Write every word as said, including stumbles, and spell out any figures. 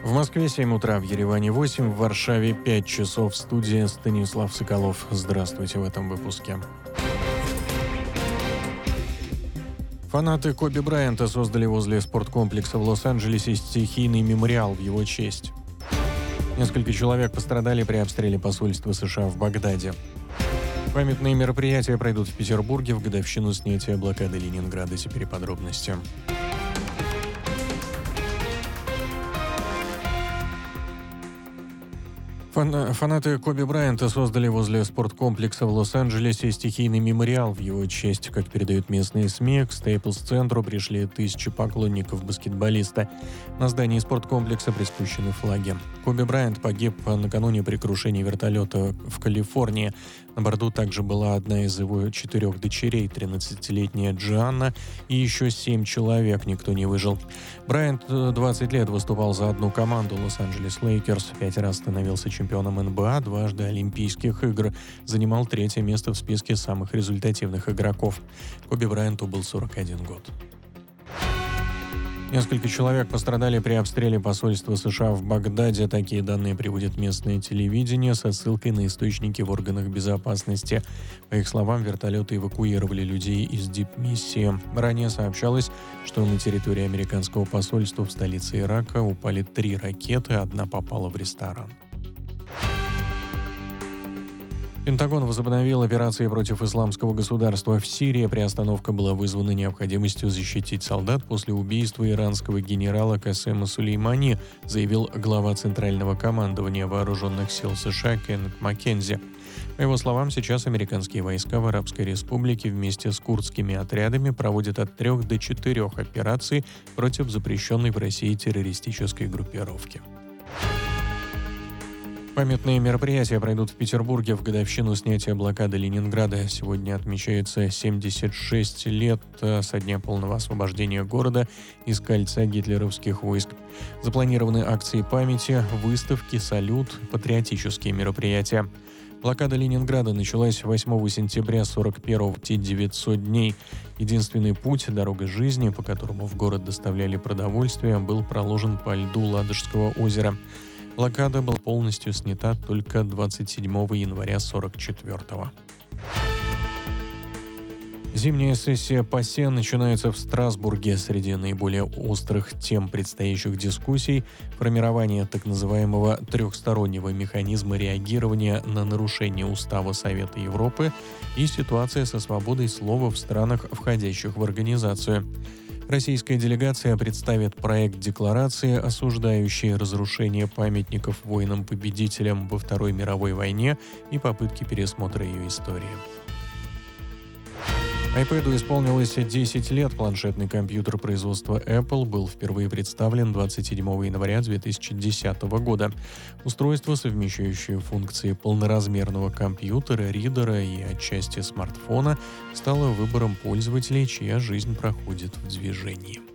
В Москве семь утра, в Ереване восемь, в Варшаве пять часов. В студии Станислав Соколов. Здравствуйте в этом выпуске. Фанаты Коби Брайанта создали возле спорткомплекса в Лос-Анджелесе стихийный мемориал в его честь. Несколько человек пострадали при обстреле посольства США в Багдаде. Памятные мероприятия пройдут в Петербурге в годовщину снятия блокады Ленинграда. Теперь подробности. Фан- Фанаты Коби Брайанта создали возле спорткомплекса в Лос-Анджелесе стихийный мемориал в его честь. Как передают местные СМИ, к Стейплс-центру пришли тысячи поклонников баскетболиста. На здании спорткомплекса приспущены флаги. Коби Брайант погиб накануне при крушении вертолета в Калифорнии. На борту также была одна из его четырех дочерей, тринадцатилетняя Джианна, и еще семь человек, никто не выжил. Брайант двадцать лет выступал за одну команду Лос-Анджелес Лейкерс, пять раз становился чемпионом эн бэ а, дважды Олимпийских игр, занимал третье место в списке самых результативных игроков. Коби Брайанту был сорок один год. Несколько человек пострадали при обстреле посольства США в Багдаде. Такие данные приводит местное телевидение со ссылкой на источники в органах безопасности. По их словам, вертолеты эвакуировали людей из дипмиссии. Ранее сообщалось, что на территории американского посольства в столице Ирака упали три ракеты, одна попала в ресторан. Пентагон возобновил операции против исламского государства в Сирии. Приостановка была вызвана необходимостью защитить солдат после убийства иранского генерала Касема Сулеймани, заявил глава Центрального командования вооруженных сил США Кеннет Маккензи. По его словам, сейчас американские войска в Арабской Республике вместе с курдскими отрядами проводят от трех до четырех операций против запрещенной в России террористической группировки. Памятные мероприятия пройдут в Петербурге в годовщину снятия блокады Ленинграда. Сегодня отмечается семьдесят шесть лет со дня полного освобождения города из кольца гитлеровских войск. Запланированы акции памяти, выставки, салют, патриотические мероприятия. Блокада Ленинграда началась восьмого сентября сорок первого, девятьсот дней. Единственный путь, дорога жизни, по которому в город доставляли продовольствие, был проложен по льду Ладожского озера. Блокада была полностью снята только двадцать седьмого января сорок четвёртого. Зимняя сессия ПАСЕ начинается в Страсбурге. Среди наиболее острых тем предстоящих дискуссий – формирование так называемого трехстороннего механизма реагирования на нарушение Устава Совета Европы и ситуация со свободой слова в странах, входящих в организацию. Российская делегация представит проект декларации, осуждающей разрушение памятников воинам-победителям во Второй мировой войне и попытки пересмотра ее истории. iPad исполнилось десять лет. Планшетный компьютер производства Apple был впервые представлен двадцать седьмого января две тысячи десятого года. Устройство, совмещающее функции полноразмерного компьютера, ридера и отчасти смартфона, стало выбором пользователей, чья жизнь проходит в движении.